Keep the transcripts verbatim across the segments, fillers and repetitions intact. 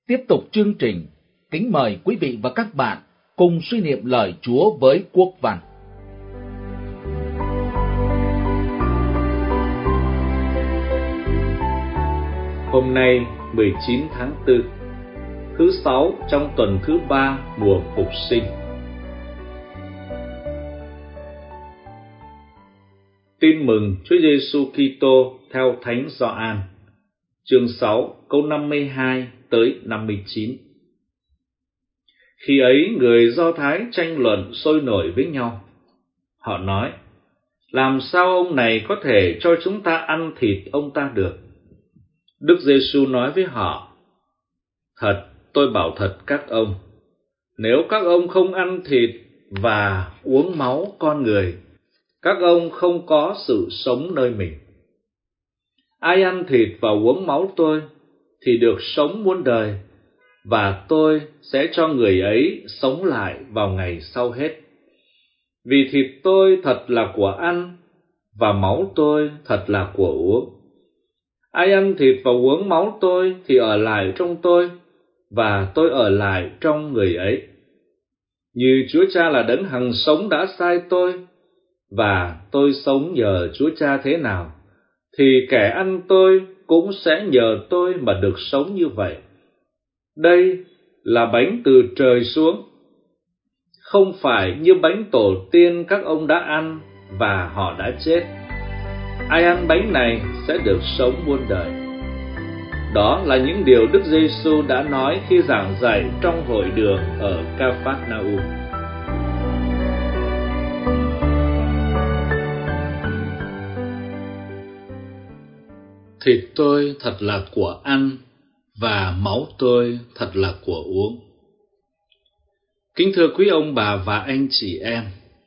Tiếp tục chương trình, kính mời quý vị và các bạn cùng suy niệm lời Chúa với Quốc Văn. Hôm nay mười chín tháng tư, thứ sáu trong tuần thứ ba mùa Phục Sinh. Tin mừng Chúa Giêsu Kitô theo Thánh Gioan, chương sáu, câu năm mươi hai tới năm mươi chín. Khi ấy, người Do Thái tranh luận sôi nổi với nhau. Họ nói: làm sao ông này có thể cho chúng ta ăn thịt ông ta được? Đức Giêsu nói với họ: thật, tôi bảo thật các ông, nếu các ông không ăn thịt và uống máu con người, các ông không có sự sống nơi mình. Ai ăn thịt và uống máu tôi thì được sống muôn đời, và tôi sẽ cho người ấy sống lại vào ngày sau hết. Vì thịt tôi thật là của ăn, và máu tôi thật là của uống. Ai ăn thịt và uống máu tôi thì ở lại trong tôi, và tôi ở lại trong người ấy. Như Chúa Cha là đấng hằng sống đã sai tôi, và tôi sống nhờ Chúa Cha thế nào, thì kẻ ăn tôi cũng sẽ nhờ tôi mà được sống như vậy. Đây là bánh từ trời xuống, không phải như bánh tổ tiên các ông đã ăn và họ đã chết. Ai ăn bánh này sẽ được sống muôn đời. Đó là những điều Đức Giêsu đã nói khi giảng dạy trong hội đường ở Ca-phác-na-um. Thịt tôi thật là của ăn, và máu tôi thật là của uống. Kính thưa quý ông bà và anh chị em,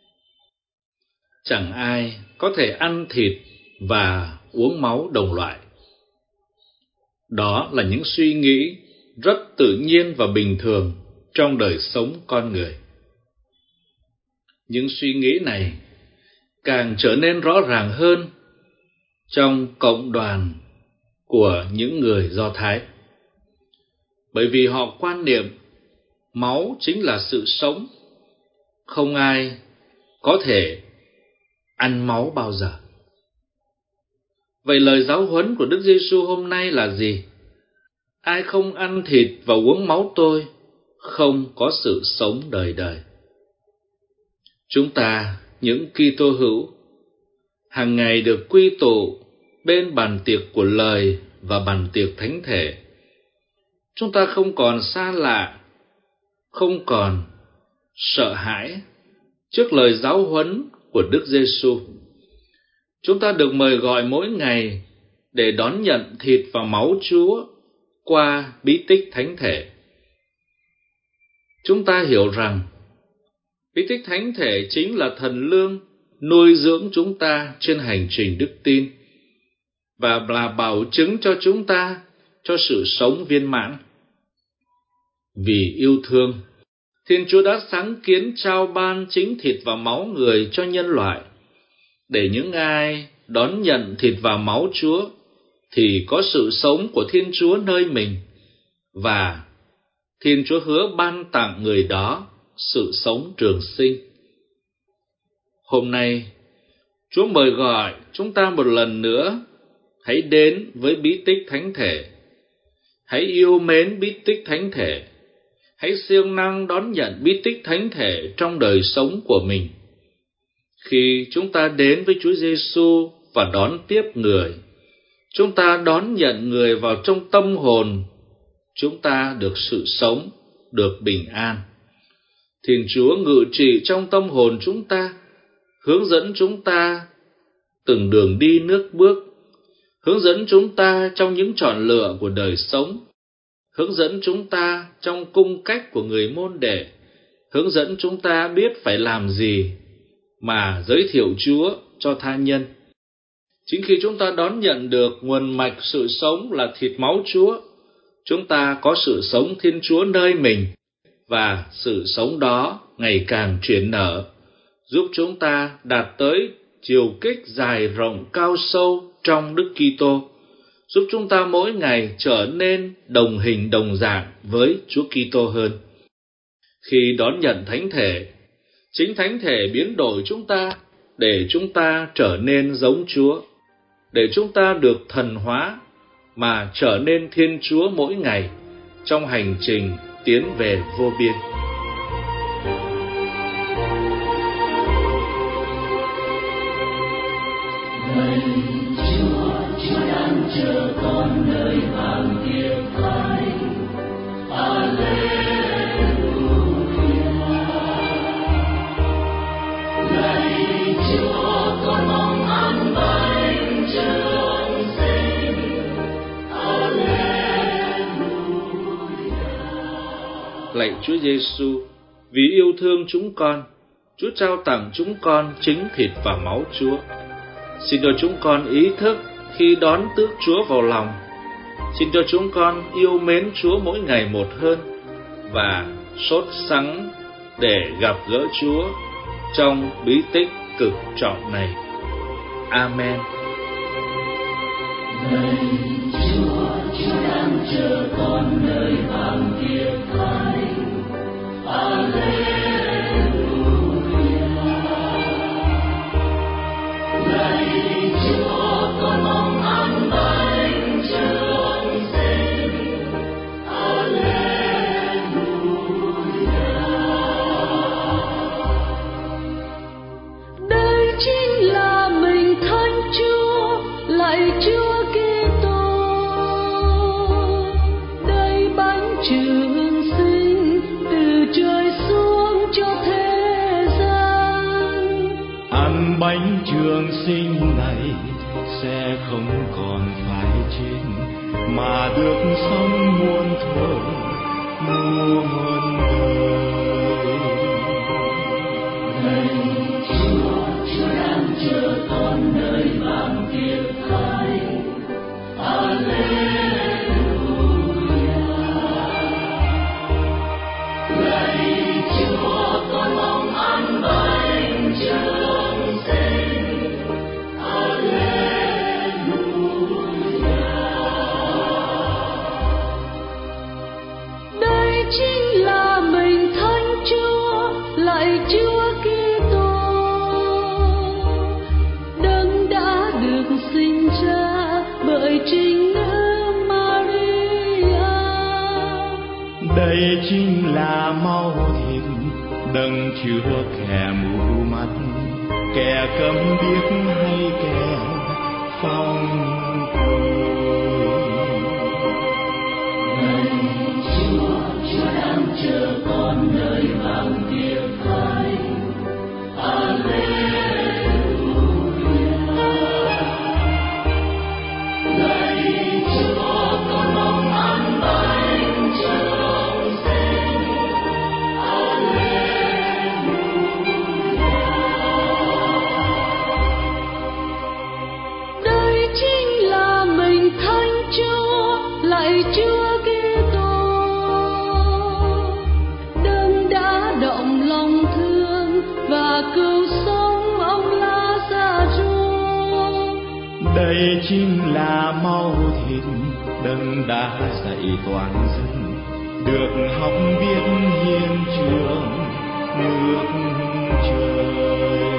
chẳng ai có thể ăn thịt và uống máu đồng loại. Đó là những suy nghĩ rất tự nhiên và bình thường trong đời sống con người. Những suy nghĩ này càng trở nên rõ ràng hơn trong cộng đoàn của những người Do Thái, bởi vì họ quan niệm máu chính là sự sống, không ai có thể ăn máu bao giờ. Vậy lời giáo huấn của Đức Giêsu hôm nay là gì? Ai không ăn thịt và uống máu tôi không có sự sống đời đời. Chúng ta, những Kitô hữu, hàng ngày được quy tụ bên bàn tiệc của lời và bàn tiệc thánh thể. Chúng ta không còn xa lạ, không còn sợ hãi trước lời giáo huấn của Đức Giêsu. Chúng ta được mời gọi mỗi ngày để đón nhận thịt và máu Chúa qua bí tích thánh thể. Chúng ta hiểu rằng bí tích thánh thể chính là thần lương nuôi dưỡng chúng ta trên hành trình đức tin, và là bảo chứng cho chúng ta cho sự sống viên mãn. Vì yêu thương, Thiên Chúa đã sáng kiến trao ban chính thịt và máu người cho nhân loại, để những ai đón nhận thịt và máu Chúa thì có sự sống của Thiên Chúa nơi mình, và Thiên Chúa hứa ban tặng người đó sự sống trường sinh. Hôm nay, Chúa mời gọi chúng ta một lần nữa, hãy đến với bí tích thánh thể. Hãy yêu mến bí tích thánh thể. Hãy siêng năng đón nhận bí tích thánh thể trong đời sống của mình. Khi chúng ta đến với Chúa Giêsu và đón tiếp người, chúng ta đón nhận người vào trong tâm hồn, chúng ta được sự sống, được bình an. Thiên Chúa ngự trị trong tâm hồn chúng ta, hướng dẫn chúng ta từng đường đi nước bước, hướng dẫn chúng ta trong những chọn lựa của đời sống, hướng dẫn chúng ta trong cung cách của người môn đệ, hướng dẫn chúng ta biết phải làm gì mà giới thiệu Chúa cho tha nhân. Chính khi chúng ta đón nhận được nguồn mạch sự sống là thịt máu Chúa, chúng ta có sự sống Thiên Chúa nơi mình, và sự sống đó ngày càng chuyển nở, giúp chúng ta đạt tới chiều kích dài rộng cao sâu trong Đức Kitô, giúp chúng ta mỗi ngày trở nên đồng hình đồng dạng với Chúa Kitô hơn. Khi đón nhận Thánh Thể, chính Thánh Thể biến đổi chúng ta để chúng ta trở nên giống Chúa, để chúng ta được thần hóa mà trở nên Thiên Chúa mỗi ngày trong hành trình tiến về vô biên. Lạy Chúa, Chúa đang chờ con nơi vàng kia phai. Alleluia. Lạy Chúa, con mong ăn bánh trường sinh. Alleluia. Lạy Chúa Giêsu, vì yêu thương chúng con, Chúa trao tặng chúng con chính thịt và máu Chúa. Xin cho chúng con ý thức khi đón tước Chúa vào lòng. Xin cho chúng con yêu mến Chúa mỗi ngày một hơn và sốt sắng để gặp gỡ Chúa trong bí tích cực trọng này. Amen. Lạy Chúa, Chúa đang chờ con nơi vàng kia phai. Alleluia. Lạy Chúa, con mong ăn bánh trường sinh. Alleluia. Đây chính là mình Thánh Chúa, lạy Chúa Kitô. Đây bánh trường sinh từ trời xuống cho thế gian. Ăn bánh trường sinh này sẽ không còn phải chết, mà được sống muôn thuở muôn đời. Lạy Chúa, Chúa đang chờ con nơi vàng kia phai. Alleluia. Lạy Chúa, con mong ăn bánh trường sinh. Alleluia. Đây chính là mình Thánh Chúa, lạy Chúa Kitô. Đấng đã được sinh ra bởi trinh nữ Maria. Đây chính là máu thịt đấng chữa kẻ mù mắt, kẻ câm điếc hay kẻ phong cùi. Lạy Chúa, Chúa đang chờ con nơi vàng kia phai. Alleluia. Lạy Chúa, con mong ăn bánh trường sinh. Alleluia. Đây chính là mình Thánh Chúa, lạy Chúa Kitô. Đấng đã động lòng thương và cứu sống ông Lazarus. Đây chính là máu thịt đấng đã dạy toàn dân được học biết hiến trường nước trời.